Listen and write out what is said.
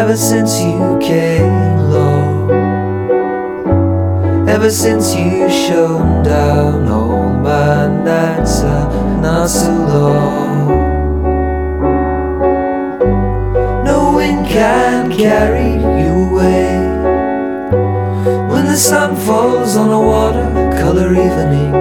ever since you came along, ever since you shone down, all my nights are not so long. No wind can carry you away when the sun falls on a watercolor evening.